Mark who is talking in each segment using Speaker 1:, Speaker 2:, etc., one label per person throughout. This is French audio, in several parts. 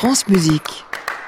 Speaker 1: France Musique.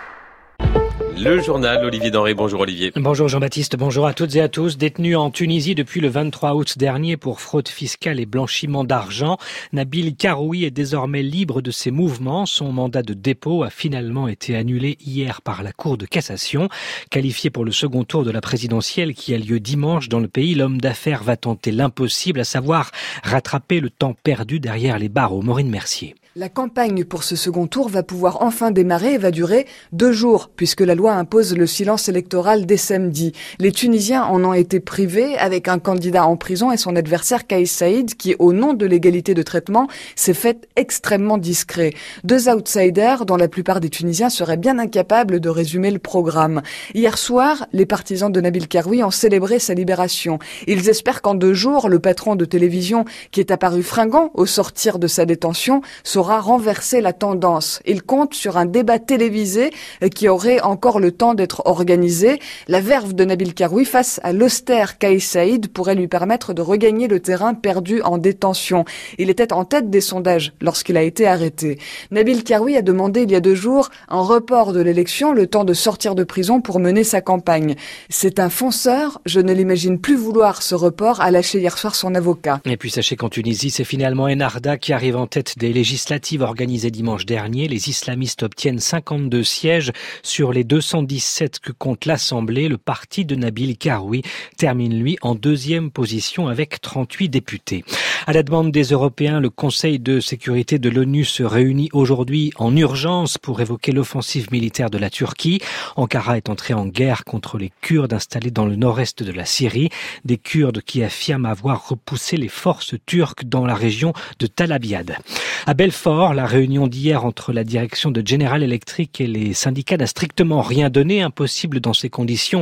Speaker 2: Le journal, Olivier Denré. Bonjour Olivier.
Speaker 3: Bonjour Jean-Baptiste, bonjour à toutes et à tous. Détenu en Tunisie depuis le 23 août dernier pour fraude fiscale et blanchiment d'argent, Nabil Karoui est désormais libre de ses mouvements. Son mandat de dépôt a finalement été annulé hier par la Cour de cassation. Qualifié pour le second tour de la présidentielle qui a lieu dimanche dans le pays, l'homme d'affaires va tenter l'impossible, à savoir rattraper le temps perdu derrière les barreaux. Maureen Mercier.
Speaker 4: La campagne pour ce second tour va pouvoir enfin démarrer et va durer 2 jours, puisque la loi impose le silence électoral dès samedi. Les Tunisiens en ont été privés avec un candidat en prison et son adversaire Kais Saïd, qui, au nom de l'égalité de traitement, s'est fait extrêmement discret. 2 outsiders dont la plupart des Tunisiens seraient bien incapables de résumer le programme. Hier soir, les partisans de Nabil Karoui ont célébré sa libération. Ils espèrent qu'en 2 jours, le patron de télévision, qui est apparu fringant au sortir de sa détention, saura renverser la tendance. Il compte sur un débat télévisé qui aurait encore le temps d'être organisé. La verve de Nabil Karoui face à l'austère Kais Saïd pourrait lui permettre de regagner le terrain perdu en détention. Il était en tête des sondages lorsqu'il a été arrêté. Nabil Karoui a demandé il y a 2 jours un report de l'élection, le temps de sortir de prison pour mener sa campagne. C'est un fonceur, je ne l'imagine plus vouloir ce report, a lâché hier soir son avocat.
Speaker 3: Et puis sachez qu'en Tunisie, c'est finalement Ennahda qui arrive en tête des législatives organisées dimanche dernier. Les islamistes obtiennent 52 sièges sur les 217 que compte l'Assemblée. Le parti de Nabil Karoui termine lui en 2e position avec 38 députés. À la demande des Européens, le Conseil de sécurité de l'ONU se réunit aujourd'hui en urgence pour évoquer l'offensive militaire de la Turquie. Ankara est entré en guerre contre les Kurdes installés dans le nord-est de la Syrie. Des Kurdes qui affirment avoir repoussé les forces turques dans la région de Tal Abyad. À Belfort, la réunion d'hier entre la direction de General Electric et les syndicats n'a strictement rien donné. Impossible dans ces conditions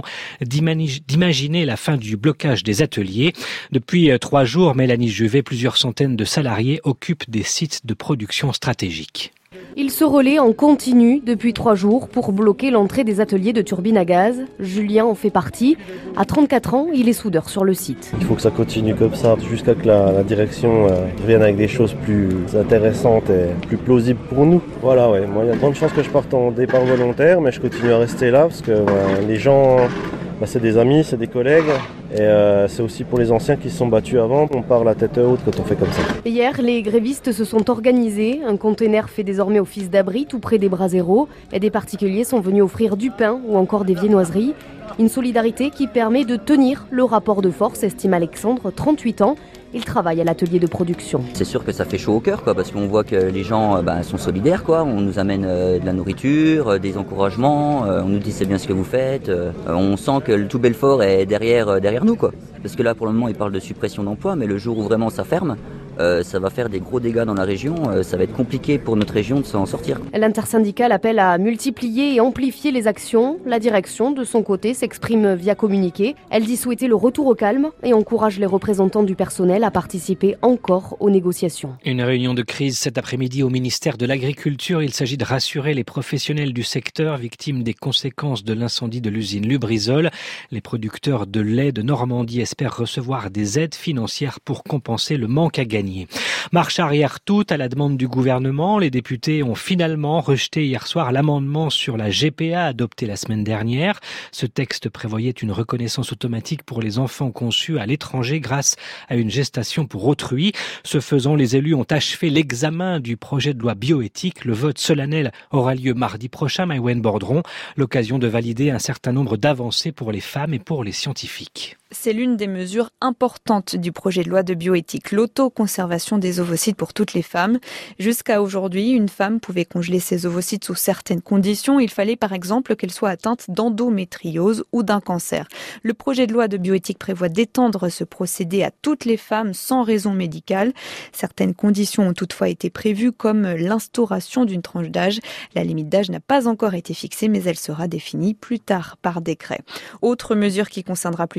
Speaker 3: d'imaginer la fin du blocage des ateliers. Depuis 3 jours, Mélanie Juvet, plusieurs centaines de salariés occupent des sites de production stratégiques.
Speaker 5: Ils se relaient en continu depuis 3 jours pour bloquer l'entrée des ateliers de turbines à gaz. Julien en fait partie. À 34 ans, il est soudeur sur le site.
Speaker 6: Il faut que ça continue comme ça jusqu'à que la direction revienne avec des choses plus intéressantes et plus plausibles pour nous. Voilà, ouais. Moi, il y a de grandes chances que je parte en départ volontaire, mais je continue à rester là parce que les gens, c'est des amis, c'est des collègues. Et c'est aussi pour les anciens qui se sont battus avant. On part la tête haute quand on fait comme ça.
Speaker 5: Hier, les grévistes se sont organisés. Un container fait désormais office d'abri tout près des Braseros. Et des particuliers sont venus offrir du pain ou encore des viennoiseries. Une solidarité qui permet de tenir le rapport de force, estime Alexandre, 38 ans. Il travaille à l'atelier de production.
Speaker 7: C'est sûr que ça fait chaud au cœur, parce qu'on voit que les gens sont solidaires, On nous amène de la nourriture, des encouragements, on nous dit c'est bien ce que vous faites. On sent que le tout Belfort est derrière nous, Parce que là, pour le moment, ils parlent de suppression d'emplois, mais le jour où vraiment ça ferme, ça va faire des gros dégâts dans la région. Ça va être compliqué pour notre région de s'en sortir.
Speaker 5: L'intersyndicale appelle à multiplier et amplifier les actions. La direction, de son côté, s'exprime via communiqué. Elle dit souhaiter le retour au calme et encourage les représentants du personnel à participer encore aux négociations.
Speaker 3: Une réunion de crise cet après-midi au ministère de l'Agriculture. Il s'agit de rassurer les professionnels du secteur victimes des conséquences de l'incendie de l'usine Lubrizol. Les producteurs de lait de Normandie espèrent recevoir des aides financières pour compenser le manque à gagner. Marche arrière toute à la demande du gouvernement. Les députés ont finalement rejeté hier soir l'amendement sur la GPA adopté la semaine dernière. Ce texte prévoyait une reconnaissance automatique pour les enfants conçus à l'étranger grâce à une gestation pour autrui. Ce faisant, les élus ont achevé l'examen du projet de loi bioéthique. Le vote solennel aura lieu mardi prochain, Maïwen Bordron. L'occasion de valider un certain nombre d'avancées pour les femmes et pour les scientifiques.
Speaker 8: C'est l'une des mesures importantes du projet de loi de bioéthique, l'autoconservation des ovocytes pour toutes les femmes. Jusqu'à aujourd'hui, une femme pouvait congeler ses ovocytes sous certaines conditions. Il fallait par exemple qu'elle soit atteinte d'endométriose ou d'un cancer. Le projet de loi de bioéthique prévoit d'étendre ce procédé à toutes les femmes sans raison médicale. Certaines conditions ont toutefois été prévues comme l'instauration d'une tranche d'âge. La limite d'âge n'a pas encore été fixée mais elle sera définie plus tard par décret. Autre mesure qui concernera plutôt les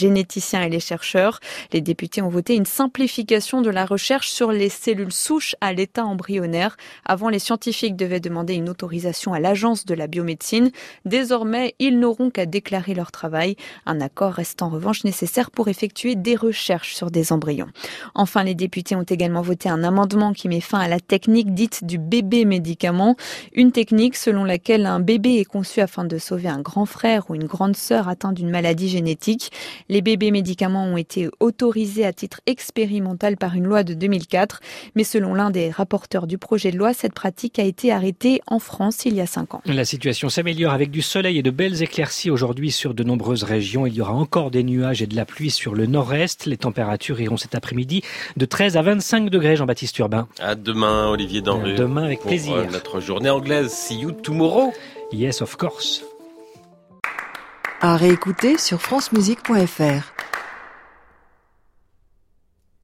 Speaker 8: généticiens et les chercheurs. Les députés ont voté une simplification de la recherche sur les cellules souches à l'état embryonnaire. Avant, les scientifiques devaient demander une autorisation à l'Agence de la biomédecine. Désormais, ils n'auront qu'à déclarer leur travail. Un accord reste en revanche nécessaire pour effectuer des recherches sur des embryons. Enfin, les députés ont également voté un amendement qui met fin à la technique dite du bébé médicament. Une technique selon laquelle un bébé est conçu afin de sauver un grand frère ou une grande sœur atteint d'une maladie génétique. Les bébés médicaments ont été autorisés à titre expérimental par une loi de 2004. Mais selon l'un des rapporteurs du projet de loi, cette pratique a été arrêtée en France il y a 5 ans.
Speaker 3: La situation s'améliore avec du soleil et de belles éclaircies aujourd'hui sur de nombreuses régions. Il y aura encore des nuages et de la pluie sur le nord-est. Les températures iront cet après-midi de 13 à 25 degrés, Jean-Baptiste Urbain.
Speaker 2: À demain, Olivier Denrue.
Speaker 3: Demain, avec plaisir.
Speaker 2: Pour notre journée anglaise. See you tomorrow.
Speaker 3: Yes, of course.
Speaker 1: À réécouter sur francemusique.fr.